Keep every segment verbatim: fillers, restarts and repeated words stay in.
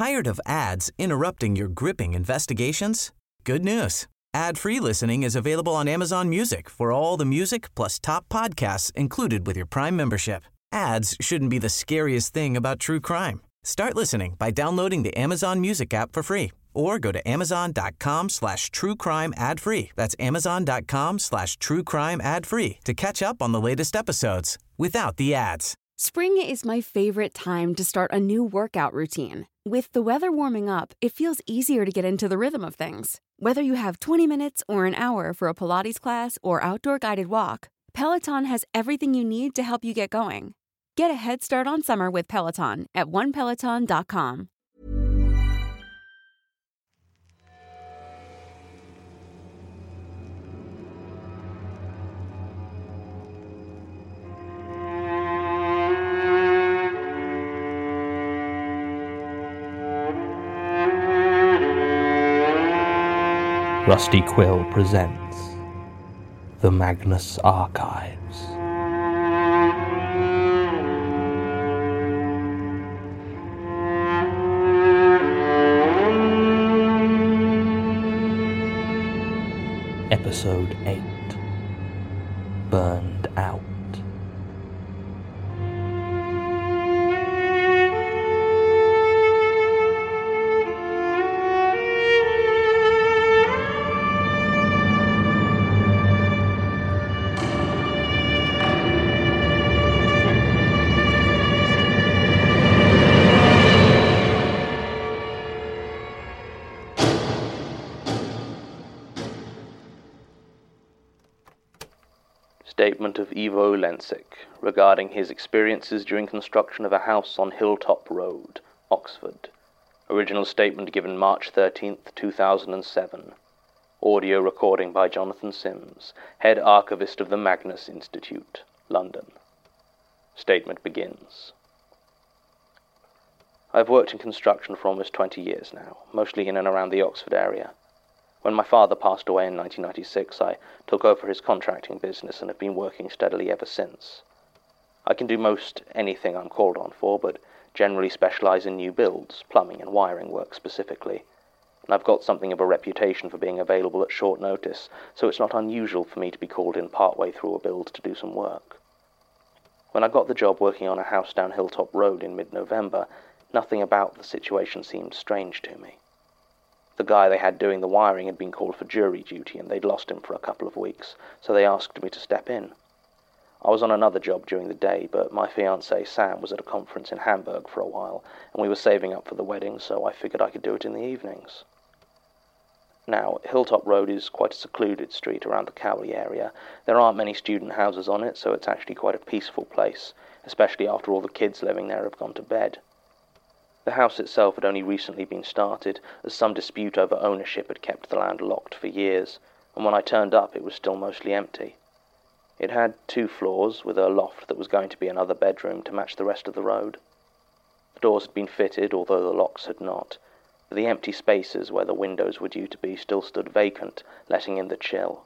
Tired of ads interrupting your gripping investigations? Good news. Ad-free listening is available on Amazon Music for all the music plus top podcasts included with your Prime membership. Ads shouldn't be the scariest thing about true crime. Start listening by downloading the Amazon Music app for free or go to amazon.com slash true crime ad free. That's amazon.com slash true crime ad free to catch up on the latest episodes without the ads. Spring is my favorite time to start a new workout routine. With the weather warming up, it feels easier to get into the rhythm of things. Whether you have twenty minutes or an hour for a Pilates class or outdoor guided walk, Peloton has everything you need to help you get going. Get a head start on summer with Peloton at one peloton dot com. Rusty Quill presents The Magnus Archives. Episode eight, Burned Out. Statement of Ivo Lensick regarding his experiences during construction of a house on Hilltop Road, Oxford. Original statement given March thirteenth, two thousand seven. Audio recording by Jonathan Sims, Head Archivist of the Magnus Institute, London. Statement begins. I've worked in construction for almost twenty years now, mostly in and around the Oxford area. When my father passed away in nineteen ninety-six, I took over his contracting business and have been working steadily ever since. I can do most anything I'm called on for, but generally specialize in new builds, plumbing and wiring work specifically. And I've got something of a reputation for being available at short notice, so it's not unusual for me to be called in partway through a build to do some work. When I got the job working on a house down Hilltop Road in mid-November, nothing about the situation seemed strange to me. The guy they had doing the wiring had been called for jury duty and they'd lost him for a couple of weeks, so they asked me to step in. I was on another job during the day, but my fiancée Sam was at a conference in Hamburg for a while, and we were saving up for the wedding, so I figured I could do it in the evenings. Now, Hilltop Road is quite a secluded street around the Cowley area. There aren't many student houses on it, so it's actually quite a peaceful place, especially after all the kids living there have gone to bed. The house itself had only recently been started, as some dispute over ownership had kept the land locked for years, and when I turned up it was still mostly empty. It had two floors, with a loft that was going to be another bedroom to match the rest of the road. The doors had been fitted, although the locks had not. The empty spaces where the windows were due to be still stood vacant, letting in the chill.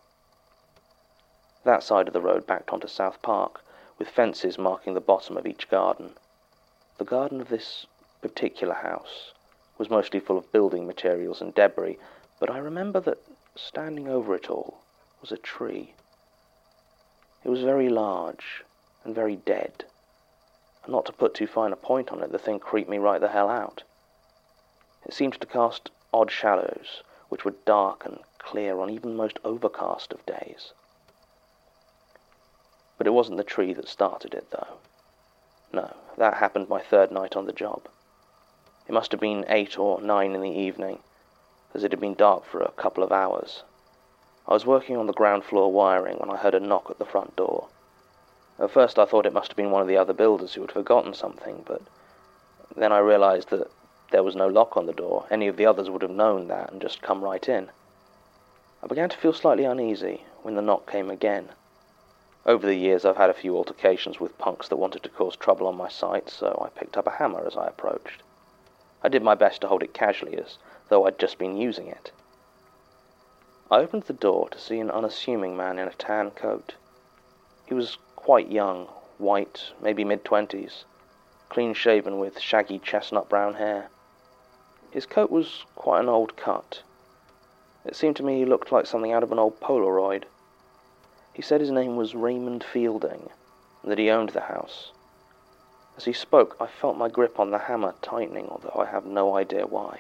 That side of the road backed onto South Park, with fences marking the bottom of each garden. The garden of this particular house was mostly full of building materials and debris, but I remember that standing over it all was a tree. It was very large and very dead, and not to put too fine a point on it, the thing creeped me right the hell out. It seemed to cast odd shadows, which were dark and clear on even the most overcast of days. But it wasn't the tree that started it, though. No, that happened my third night on the job. It must have been eight or nine in the evening, as it had been dark for a couple of hours. I was working on the ground floor wiring when I heard a knock at the front door. At first I thought it must have been one of the other builders who had forgotten something, but then I realized that there was no lock on the door. Any of the others would have known that and just come right in. I began to feel slightly uneasy when the knock came again. Over the years I've had a few altercations with punks that wanted to cause trouble on my site, so I picked up a hammer as I approached. I did my best to hold it casually, as though I'd just been using it. I opened the door to see an unassuming man in a tan coat. He was quite young, white, maybe mid-twenties, clean-shaven with shaggy chestnut brown hair. His coat was quite an old cut. It seemed to me he looked like something out of an old Polaroid. He said his name was Raymond Fielding, and that he owned the house. As he spoke, I felt my grip on the hammer tightening, although I have no idea why.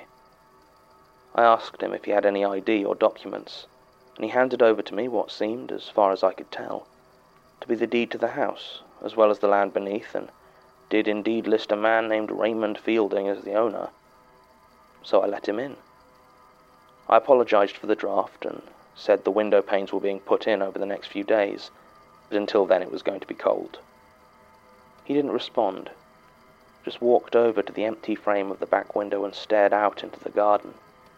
I asked him if he had any I D or documents, and he handed over to me what seemed, as far as I could tell, to be the deed to the house, as well as the land beneath, and did indeed list a man named Raymond Fielding as the owner. So I let him in. I apologized for the draft and said the window panes were being put in over the next few days, but until then it was going to be cold. He didn't respond, just walked over to the empty frame of the back window and stared out into the garden.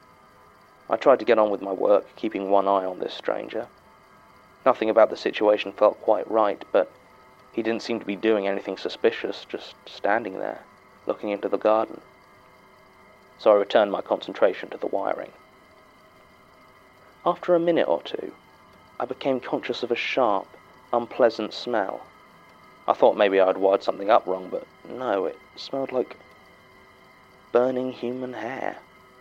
I tried to get on with my work, keeping one eye on this stranger. Nothing about the situation felt quite right, but he didn't seem to be doing anything suspicious, just standing there, looking into the garden. So I returned my concentration to the wiring. After a minute or two, I became conscious of a sharp, unpleasant smell. I thought maybe I had wired something up wrong, but no, it smelled like burning human hair.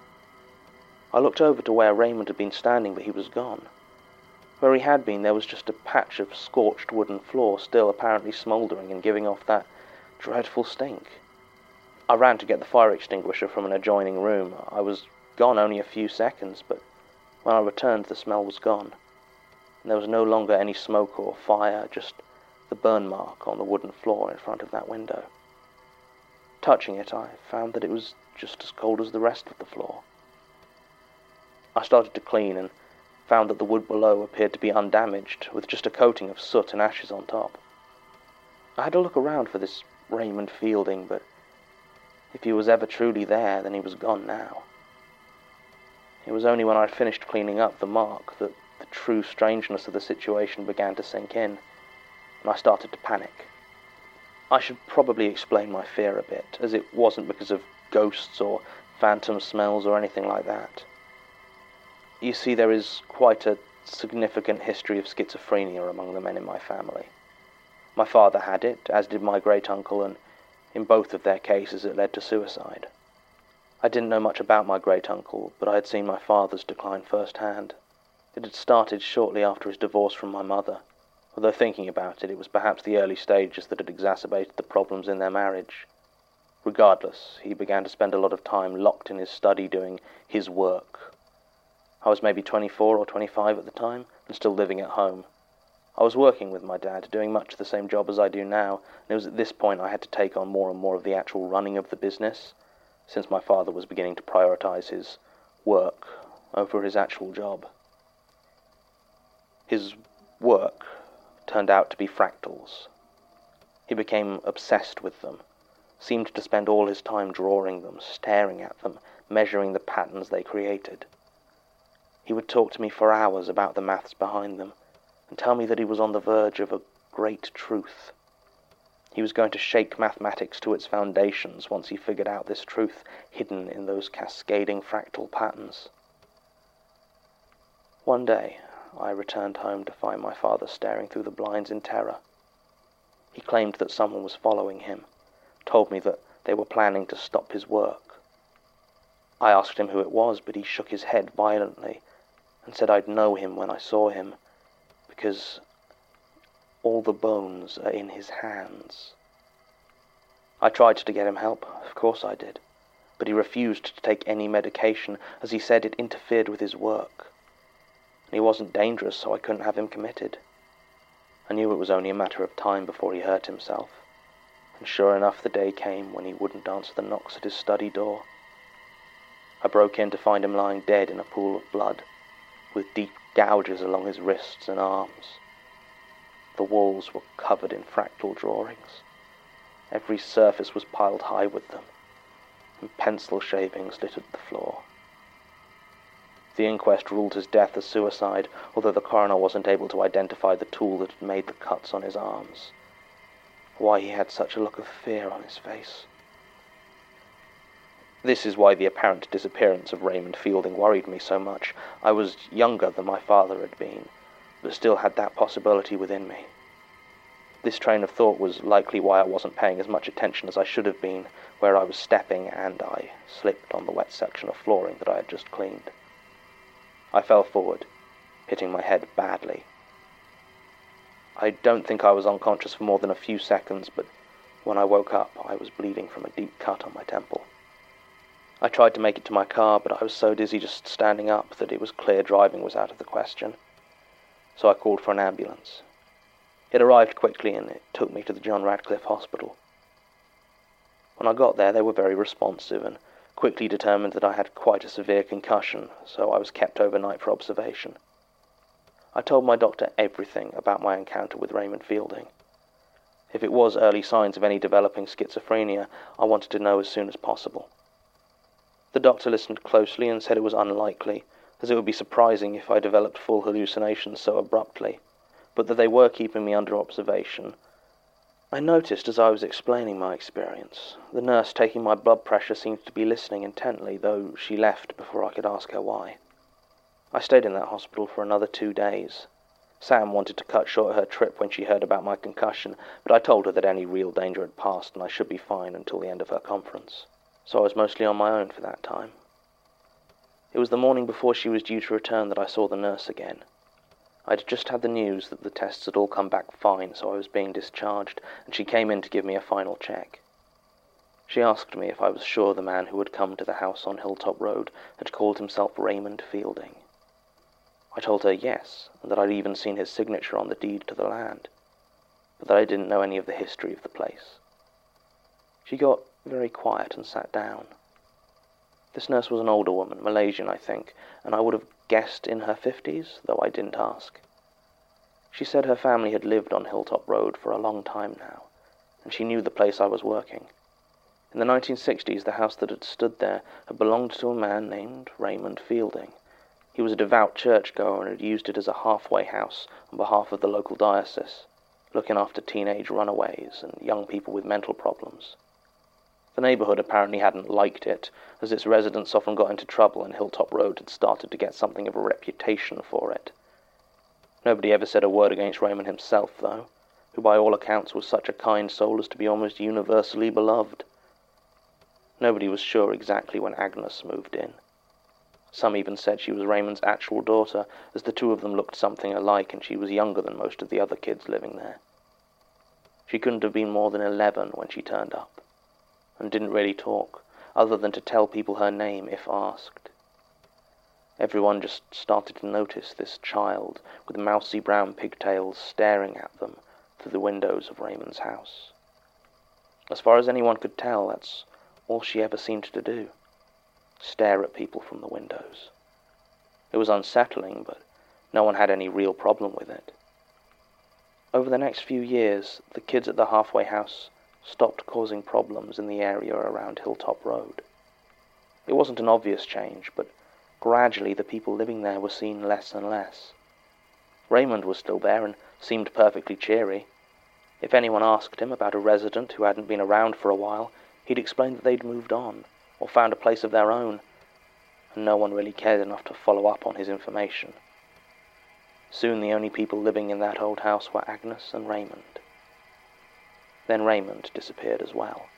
I looked over to where Raymond had been standing, but he was gone. Where he had been, there was just a patch of scorched wooden floor, still apparently smouldering and giving off that dreadful stink. I ran to get the fire extinguisher from an adjoining room. I was gone only a few seconds, but when I returned, the smell was gone. And there was no longer any smoke or fire, just the burn mark on the wooden floor in front of that window. Touching it, I found that it was just as cold as the rest of the floor. I started to clean and found that the wood below appeared to be undamaged, with just a coating of soot and ashes on top. I had to look around for this Raymond Fielding, but if he was ever truly there, then he was gone now. It was only when I had finished cleaning up the mark that the true strangeness of the situation began to sink in, and I started to panic. I should probably explain my fear a bit, as it wasn't because of ghosts or phantom smells or anything like that. You see, there is quite a significant history of schizophrenia among the men in my family. My father had it, as did my great-uncle, and in both of their cases it led to suicide. I didn't know much about my great-uncle, but I had seen my father's decline firsthand. It had started shortly after his divorce from my mother, although thinking about it, it was perhaps the early stages that had exacerbated the problems in their marriage. Regardless, he began to spend a lot of time locked in his study doing his work. I was maybe twenty-four or twenty-five at the time, and still living at home. I was working with my dad, doing much the same job as I do now, and it was at this point I had to take on more and more of the actual running of the business, since my father was beginning to prioritize his work over his actual job. His work turned out to be fractals. He became obsessed with them, seemed to spend all his time drawing them, staring at them, measuring the patterns they created. He would talk to me for hours about the maths behind them, and tell me that he was on the verge of a great truth. He was going to shake mathematics to its foundations once he figured out this truth hidden in those cascading fractal patterns. One day, I returned home to find my father staring through the blinds in terror. He claimed that someone was following him, told me that they were planning to stop his work. I asked him who it was, but he shook his head violently and said I'd know him when I saw him, because all the bones are in his hands. I tried to get him help, of course I did, but he refused to take any medication, as he said it interfered with his work. And he wasn't dangerous, so I couldn't have him committed. I knew it was only a matter of time before he hurt himself, and sure enough the day came when he wouldn't answer the knocks at his study door. I broke in to find him lying dead in a pool of blood, with deep gouges along his wrists and arms. The walls were covered in fractal drawings. Every surface was piled high with them, and pencil shavings littered the floor. The inquest ruled his death as suicide, although the coroner wasn't able to identify the tool that had made the cuts on his arms. Why he had such a look of fear on his face. This is why the apparent disappearance of Raymond Fielding worried me so much. I was younger than my father had been, but still had that possibility within me. This train of thought was likely why I wasn't paying as much attention as I should have been where I was stepping, and I slipped on the wet section of flooring that I had just cleaned. I fell forward, hitting my head badly. I don't think I was unconscious for more than a few seconds, but when I woke up, I was bleeding from a deep cut on my temple. I tried to make it to my car, but I was so dizzy just standing up that it was clear driving was out of the question. So I called for an ambulance. It arrived quickly, and it took me to the John Radcliffe Hospital. When I got there, they were very responsive and quickly determined that I had quite a severe concussion, so I was kept overnight for observation. I told my doctor everything about my encounter with Raymond Fielding. If it was early signs of any developing schizophrenia, I wanted to know as soon as possible. The doctor listened closely and said it was unlikely, as it would be surprising if I developed full hallucinations so abruptly, but that they were keeping me under observation. I noticed as I was explaining my experience, the nurse taking my blood pressure seemed to be listening intently, though she left before I could ask her why. I stayed in that hospital for another two days. Sam wanted to cut short her trip when she heard about my concussion, but I told her that any real danger had passed and I should be fine until the end of her conference. So I was mostly on my own for that time. It was the morning before she was due to return that I saw the nurse again. I'd just had the news that the tests had all come back fine, so I was being discharged, and she came in to give me a final check. She asked me if I was sure the man who had come to the house on Hilltop Road had called himself Raymond Fielding. I told her yes, and that I'd even seen his signature on the deed to the land, but that I didn't know any of the history of the place. She got very quiet and sat down. This nurse was an older woman, Malaysian, I think, and I would have guessed in her fifties, though I didn't ask. She said her family had lived on Hilltop Road for a long time now, and she knew the place I was working. In the nineteen sixties, the house that had stood there had belonged to a man named Raymond Fielding. He was a devout churchgoer and had used it as a halfway house on behalf of the local diocese, looking after teenage runaways and young people with mental problems. The neighborhood apparently hadn't liked it, as its residents often got into trouble, and Hilltop Road had started to get something of a reputation for it. Nobody ever said a word against Raymond himself, though, who by all accounts was such a kind soul as to be almost universally beloved. Nobody was sure exactly when Agnes moved in. Some even said she was Raymond's actual daughter, as the two of them looked something alike, and she was younger than most of the other kids living there. She couldn't have been more than eleven when she turned up, and didn't really talk, other than to tell people her name if asked. Everyone just started to notice this child with mousy brown pigtails staring at them through the windows of Raymond's house. As far as anyone could tell, that's all she ever seemed to do. Stare at people from the windows. It was unsettling, but no one had any real problem with it. Over the next few years, the kids at the halfway house stopped causing problems in the area around Hilltop Road. It wasn't an obvious change, but gradually the people living there were seen less and less. Raymond was still there and seemed perfectly cheery. If anyone asked him about a resident who hadn't been around for a while, he'd explain that they'd moved on, or found a place of their own, and no one really cared enough to follow up on his information. Soon the only people living in that old house were Agnes and Raymond. Then Raymond disappeared as well.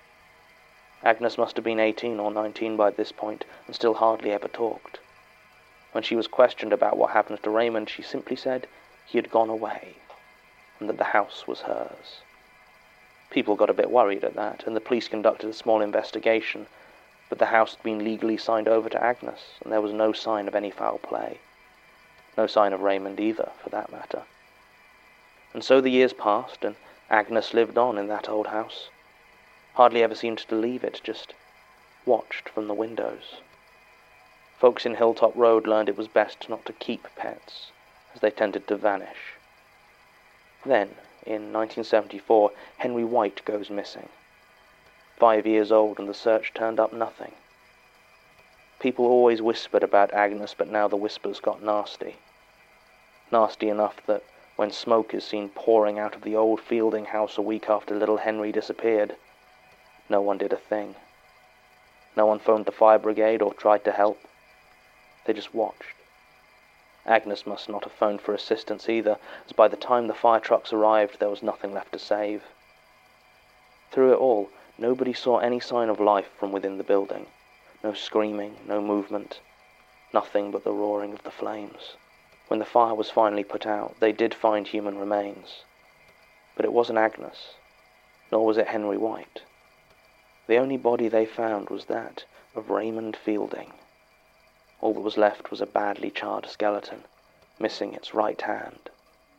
Agnes must have been eighteen or nineteen by this point, and still hardly ever talked. When she was questioned about what happened to Raymond, she simply said he had gone away, and that the house was hers. People got a bit worried at that, and the police conducted a small investigation, but the house had been legally signed over to Agnes, and there was no sign of any foul play. No sign of Raymond either, for that matter. And so the years passed, and Agnes lived on in that old house. Hardly ever seemed to leave it, just watched from the windows. Folks in Hilltop Road learned it was best not to keep pets, as they tended to vanish. Then, in nineteen seventy-four, Henry White goes missing. Five years old, and the search turned up nothing. People always whispered about Agnes, but now the whispers got nasty. Nasty enough that when smoke is seen pouring out of the old Fielding house a week after little Henry disappeared, no one did a thing. No one phoned the fire brigade or tried to help. They just watched. Agnes must not have phoned for assistance either, as by the time the fire trucks arrived there was nothing left to save. Through it all, nobody saw any sign of life from within the building. No screaming, no movement, nothing but the roaring of the flames. When the fire was finally put out, they did find human remains. But it wasn't Agnes, nor was it Henry White. The only body they found was that of Raymond Fielding. All that was left was a badly charred skeleton, missing its right hand.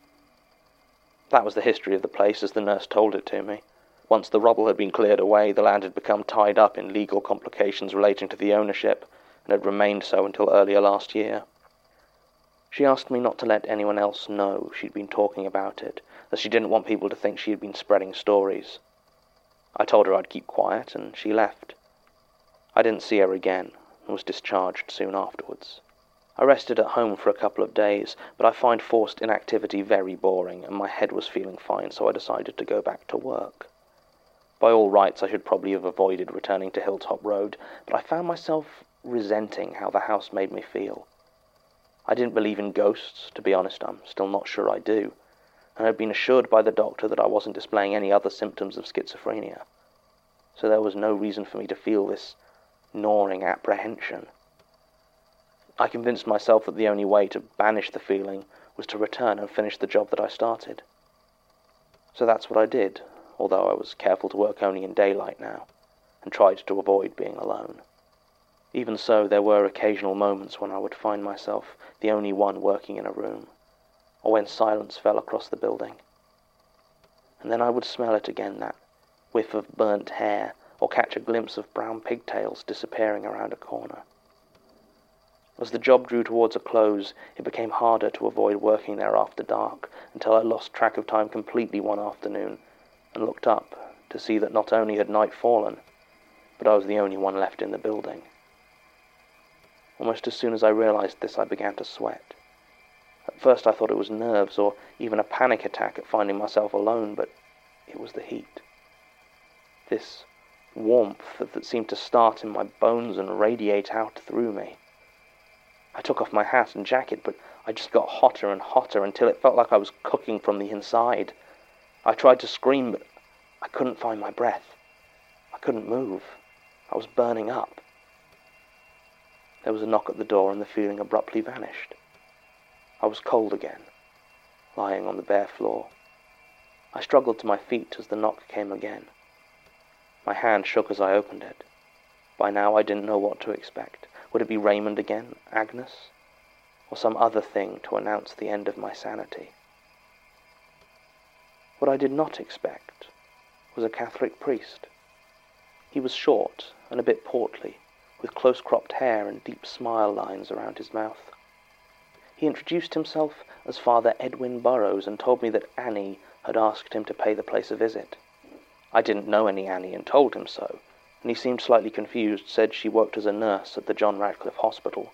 That was the history of the place as the nurse told it to me. Once the rubble had been cleared away, the land had become tied up in legal complications relating to the ownership, and had remained so until earlier last year. She asked me not to let anyone else know she'd been talking about it, as she didn't want people to think she had been spreading stories. I told her I'd keep quiet, and she left. I didn't see her again, and was discharged soon afterwards. I rested at home for a couple of days, but I find forced inactivity very boring, and my head was feeling fine, so I decided to go back to work. By all rights, I should probably have avoided returning to Hilltop Road, but I found myself resenting how the house made me feel. I didn't believe in ghosts, to be honest. I'm still not sure I do, and had been assured by the doctor that I wasn't displaying any other symptoms of schizophrenia. So there was no reason for me to feel this gnawing apprehension. I convinced myself that the only way to banish the feeling was to return and finish the job that I started. So that's what I did, although I was careful to work only in daylight now, and tried to avoid being alone. Even so, there were occasional moments when I would find myself the only one working in a room, or when silence fell across the building. And then I would smell it again, that whiff of burnt hair, or catch a glimpse of brown pigtails disappearing around a corner. As the job drew towards a close, it became harder to avoid working there after dark, until I lost track of time completely one afternoon, and looked up to see that not only had night fallen, but I was the only one left in the building. Almost as soon as I realized this, I began to sweat. At first I thought it was nerves, or even a panic attack at finding myself alone, but it was the heat. This warmth that seemed to start in my bones and radiate out through me. I took off my hat and jacket, but I just got hotter and hotter until it felt like I was cooking from the inside. I tried to scream, but I couldn't find my breath. I couldn't move. I was burning up. There was a knock at the door, and the feeling abruptly vanished. I was cold again, lying on the bare floor. I struggled to my feet as the knock came again. My hand shook as I opened it. By now I didn't know what to expect. Would it be Raymond again, Agnes, or some other thing to announce the end of my sanity? What I did not expect was a Catholic priest. He was short and a bit portly, with close-cropped hair and deep smile lines around his mouth. He introduced himself as Father Edwin Burrows and told me that Annie had asked him to pay the place a visit. I didn't know any Annie and told him so, and he seemed slightly confused, said she worked as a nurse at the John Radcliffe Hospital.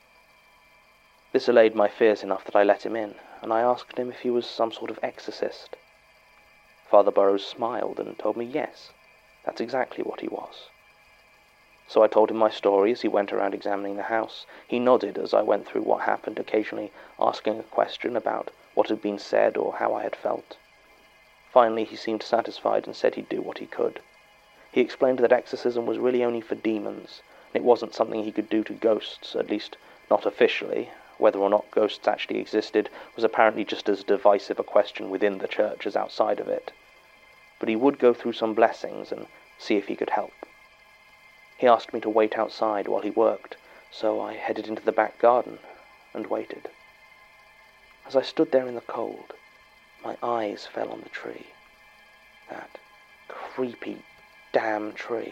This allayed my fears enough that I let him in, and I asked him if he was some sort of exorcist. Father Burrows smiled and told me yes, that's exactly what he was. So I told him my story as he went around examining the house. He nodded as I went through what happened, occasionally asking a question about what had been said or how I had felt. Finally, he seemed satisfied and said he'd do what he could. He explained that exorcism was really only for demons, and it wasn't something he could do to ghosts, at least not officially. Whether or not ghosts actually existed was apparently just as divisive a question within the church as outside of it. But he would go through some blessings and see if he could help. He asked me to wait outside while he worked, so I headed into the back garden and waited. As I stood there in the cold, my eyes fell on the tree. That creepy, damn tree.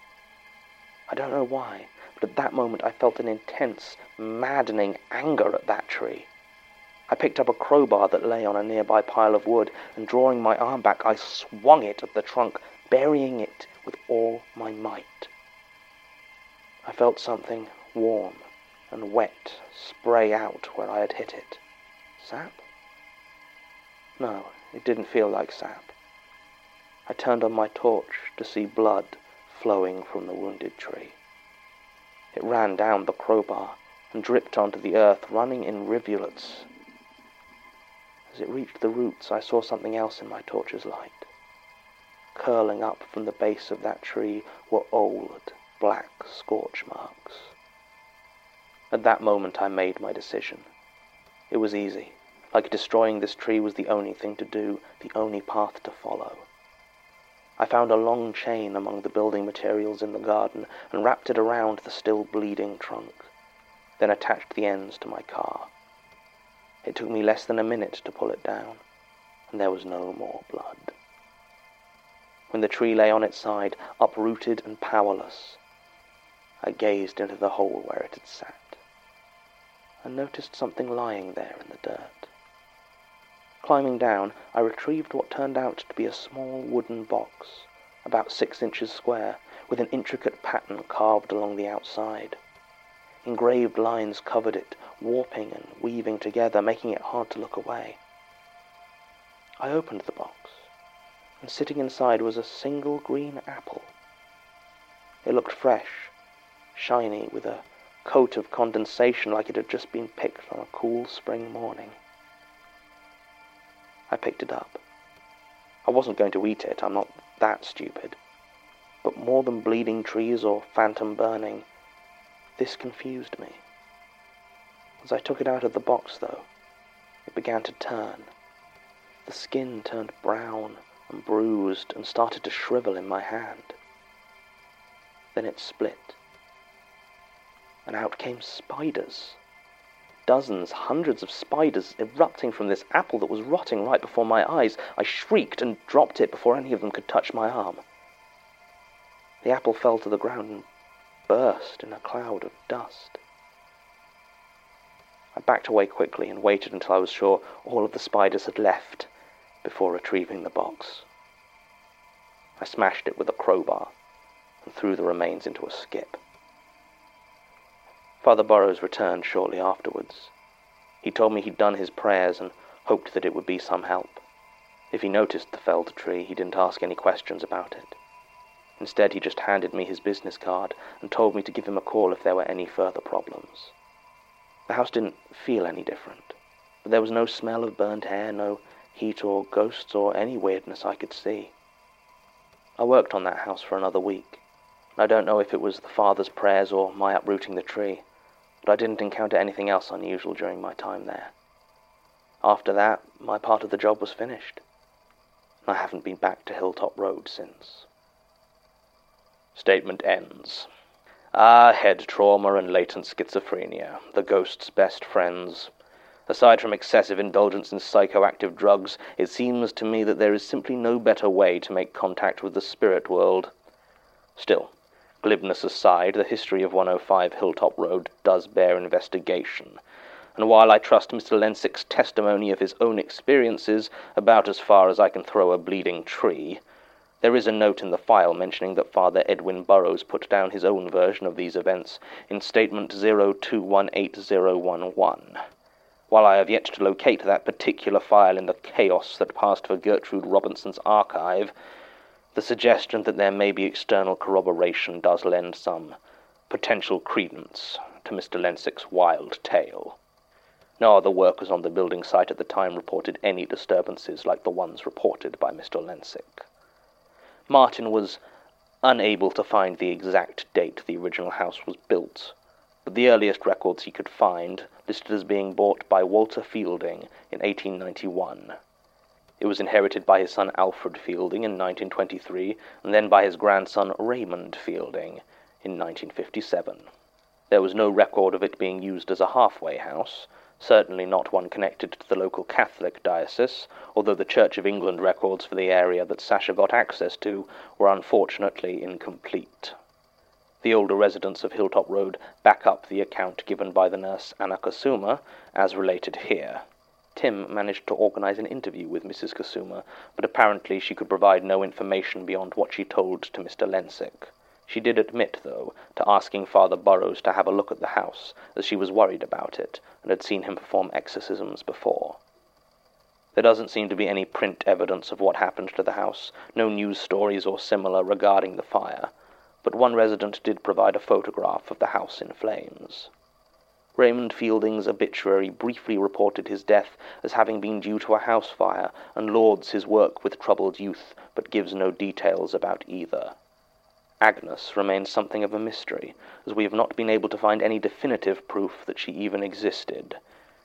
I don't know why, but at that moment I felt an intense, maddening anger at that tree. I picked up a crowbar that lay on a nearby pile of wood, and drawing my arm back, I swung it at the trunk, burying it with all my might. I felt something warm and wet spray out where I had hit it. Sap? No, it didn't feel like sap. I turned on my torch to see blood flowing from the wounded tree. It ran down the crowbar and dripped onto the earth, running in rivulets. As it reached the roots, I saw something else in my torch's light. Curling up from the base of that tree were old, black scorch marks. At that moment I made my decision. It was easy. Like destroying this tree was the only thing to do, the only path to follow. I found a long chain among the building materials in the garden and wrapped it around the still bleeding trunk, then attached the ends to my car. It took me less than a minute to pull it down, and there was no more blood. When the tree lay on its side, uprooted and powerless, I gazed into the hole where it had sat, and noticed something lying there in the dirt. Climbing down, I retrieved what turned out to be a small wooden box, about six inches square, with an intricate pattern carved along the outside. Engraved lines covered it, warping and weaving together, making it hard to look away. I opened the box, and sitting inside was a single green apple. It looked fresh, shiny, with a coat of condensation like it had just been picked on a cool spring morning. I picked it up. I wasn't going to eat it, I'm not that stupid. But more than bleeding trees or phantom burning, this confused me. As I took it out of the box, though, it began to turn. The skin turned brown and bruised and started to shrivel in my hand. Then it split, and out came spiders. Dozens, hundreds of spiders erupting from this apple that was rotting right before my eyes. I shrieked and dropped it before any of them could touch my arm. The apple fell to the ground and burst in a cloud of dust. I backed away quickly and waited until I was sure all of the spiders had left before retrieving the box. I smashed it with a crowbar and threw the remains into a skip. Father Burrows returned shortly afterwards. He told me he'd done his prayers and hoped that it would be some help. If he noticed the felled tree, he didn't ask any questions about it. Instead, he just handed me his business card and told me to give him a call if there were any further problems. The house didn't feel any different, but there was no smell of burnt hair, no heat or ghosts or any weirdness I could see. I worked on that house for another week. I don't know if it was the father's prayers or my uprooting the tree, but I didn't encounter anything else unusual during my time there. After that, my part of the job was finished. I haven't been back to Hilltop Road since. Statement ends. Ah, head trauma and latent schizophrenia, the ghost's best friends. Aside from excessive indulgence in psychoactive drugs, it seems to me that there is simply no better way to make contact with the spirit world. Still, glibness aside, the history of one oh five Hilltop Road does bear investigation, and while I trust Mister Lensick's testimony of his own experiences about as far as I can throw a bleeding tree, there is a note in the file mentioning that Father Edwin Burrows put down his own version of these events in Statement zero two one eight zero one one. While I have yet to locate that particular file in the chaos that passed for Gertrude Robinson's archive, the suggestion that there may be external corroboration does lend some potential credence to Mister Lensick's wild tale. No other workers on the building site at the time reported any disturbances like the ones reported by Mister Lensick. Martin was unable to find the exact date the original house was built, but the earliest records he could find listed as being bought by Walter Fielding in eighteen ninety-one. It was inherited by his son Alfred Fielding in nineteen twenty-three, and then by his grandson Raymond Fielding in nineteen fifty-seven. There was no record of it being used as a halfway house, certainly not one connected to the local Catholic diocese, although the Church of England records for the area that Sasha got access to were unfortunately incomplete. The older residents of Hilltop Road back up the account given by the nurse Anna Kasuma, as related here. Tim managed to organize an interview with Missus Kasuma, but apparently she could provide no information beyond what she told to Mister Lensick. She did admit, though, to asking Father Burrows to have a look at the house, as she was worried about it, and had seen him perform exorcisms before. There doesn't seem to be any print evidence of what happened to the house, no news stories or similar regarding the fire, but one resident did provide a photograph of the house in flames. Raymond Fielding's obituary briefly reported his death as having been due to a house fire, and lauds his work with troubled youth, but gives no details about either. Agnes remains something of a mystery, as we have not been able to find any definitive proof that she even existed.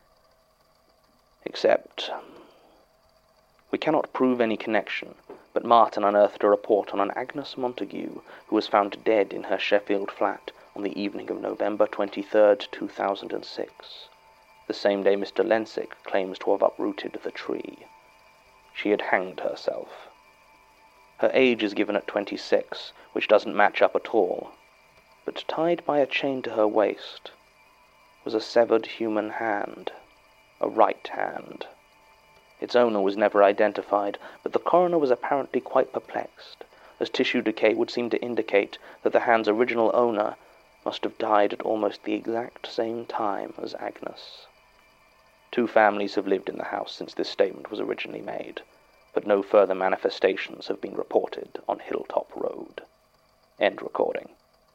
Except, we cannot prove any connection, but Martin unearthed a report on an Agnes Montague, who was found dead in her Sheffield flat on the evening of November twenty-third, two thousand six, the same day Mister Lensick claims to have uprooted the tree. She had hanged herself. Her age is given at twenty-six, which doesn't match up at all, but tied by a chain to her waist was a severed human hand, a right hand. Its owner was never identified, but the coroner was apparently quite perplexed, as tissue decay would seem to indicate that the hand's original owner must have died at almost the exact same time as Agnes. Two families have lived in the house since this statement was originally made, but no further manifestations have been reported on Hilltop Road. End recording.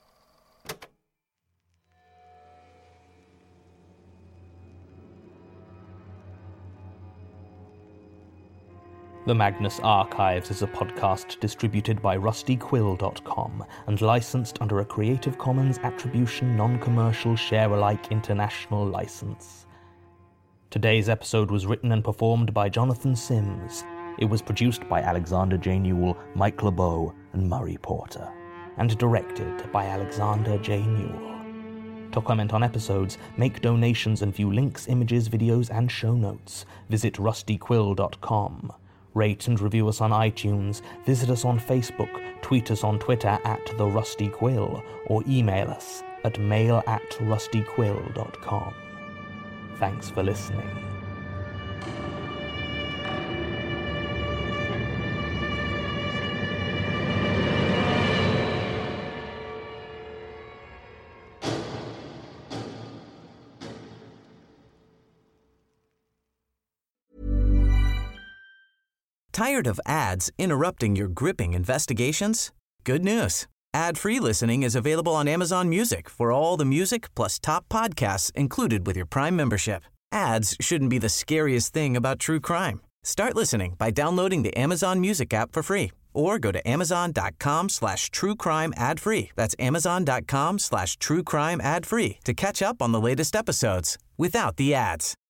The Magnus Archives is a podcast distributed by rusty quill dot com and licensed under a Creative Commons Attribution Non-Commercial Share-alike International License. Today's episode was written and performed by Jonathan Sims. It was produced by Alexander J. Newell, Mike LeBeau, and Murray Porter, and directed by Alexander J. Newell. To comment on episodes, make donations, and view links, images, videos, and show notes, visit rusty quill dot com. Rate and review us on iTunes, visit us on Facebook, tweet us on Twitter at The Rusty Quill, or email us at mail at rusty quill dot com. Thanks for listening. Tired of ads interrupting your gripping investigations? Good news. Ad-free listening is available on Amazon Music for all the music plus top podcasts included with your Prime membership. Ads shouldn't be the scariest thing about true crime. Start listening by downloading the Amazon Music app for free or go to amazon.com slash true crime ad free. That's amazon.com slash true crime ad free to catch up on the latest episodes without the ads.